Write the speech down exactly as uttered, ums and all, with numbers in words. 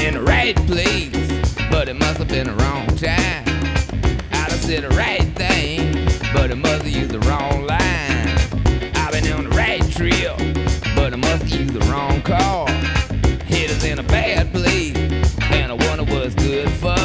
in the right place, but it must have been the wrong time. I done said the right thing, but it must have used the wrong line. I've been on the right trip, but I must have used the wrong car. Hit us in a bad place, and I wonder what's good for.